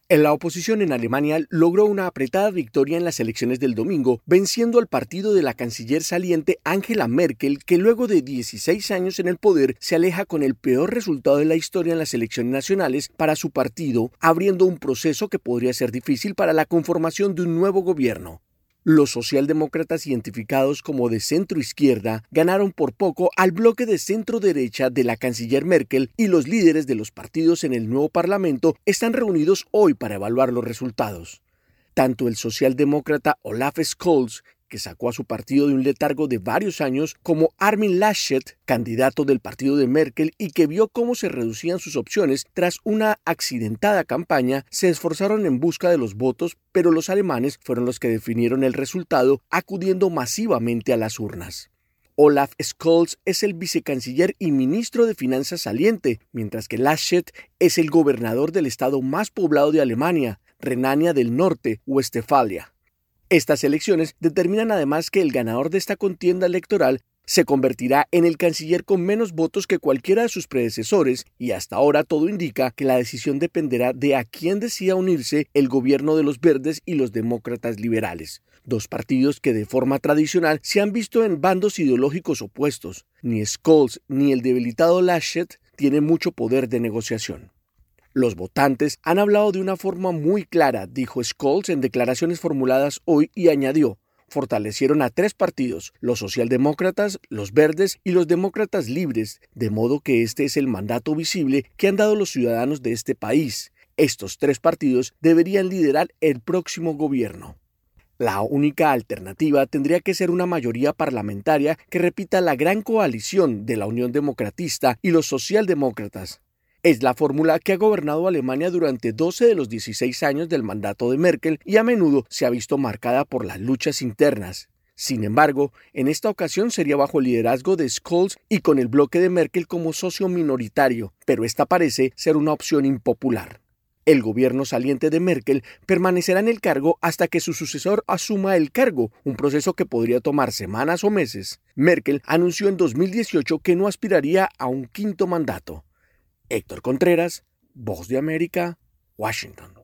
La oposición en Alemania logró una apretada victoria en las elecciones del domingo, venciendo al partido de la canciller saliente Angela Merkel, que luego de 16 años en el poder se aleja con el peor resultado de la historia en las elecciones nacionales para su partido, abriendo un proceso que podría ser difícil para la conformación de un nuevo gobierno. Los socialdemócratas, identificados como de centro-izquierda, ganaron por poco al bloque de centro-derecha de la canciller Merkel, y los líderes de los partidos en el nuevo parlamento están reunidos hoy para evaluar los resultados. Tanto el socialdemócrata Olaf Scholz, que sacó a su partido de un letargo de varios años, como Armin Laschet, candidato del partido de Merkel y que vio cómo se reducían sus opciones tras una accidentada campaña, se esforzaron en busca de los votos, pero los alemanes fueron los que definieron el resultado, acudiendo masivamente a las urnas. Olaf Scholz es el vicecanciller y ministro de Finanzas saliente, mientras que Laschet es el gobernador del estado más poblado de Alemania, Renania del Norte, Westfalia. Estas elecciones determinan además que el ganador de esta contienda electoral se convertirá en el canciller con menos votos que cualquiera de sus predecesores, y hasta ahora todo indica que la decisión dependerá de a quién decida unirse el gobierno de los verdes y los demócratas liberales, dos partidos que de forma tradicional se han visto en bandos ideológicos opuestos. Ni Scholz ni el debilitado Laschet tienen mucho poder de negociación. Los votantes han hablado de una forma muy clara, dijo Scholz en declaraciones formuladas hoy, y añadió: fortalecieron a tres partidos, los socialdemócratas, los verdes y los demócratas libres, de modo que este es el mandato visible que han dado los ciudadanos de este país. Estos tres partidos deberían liderar el próximo gobierno. La única alternativa tendría que ser una mayoría parlamentaria que repita la gran coalición de la Unión Democratista y los socialdemócratas. Es la fórmula que ha gobernado Alemania durante 12 de los 16 años del mandato de Merkel y a menudo se ha visto marcada por las luchas internas. Sin embargo, en esta ocasión sería bajo el liderazgo de Scholz y con el bloque de Merkel como socio minoritario, pero esta parece ser una opción impopular. El gobierno saliente de Merkel permanecerá en el cargo hasta que su sucesor asuma el cargo, un proceso que podría tomar semanas o meses. Merkel anunció en 2018 que no aspiraría a un quinto mandato. Héctor Contreras, Voz de América, Washington.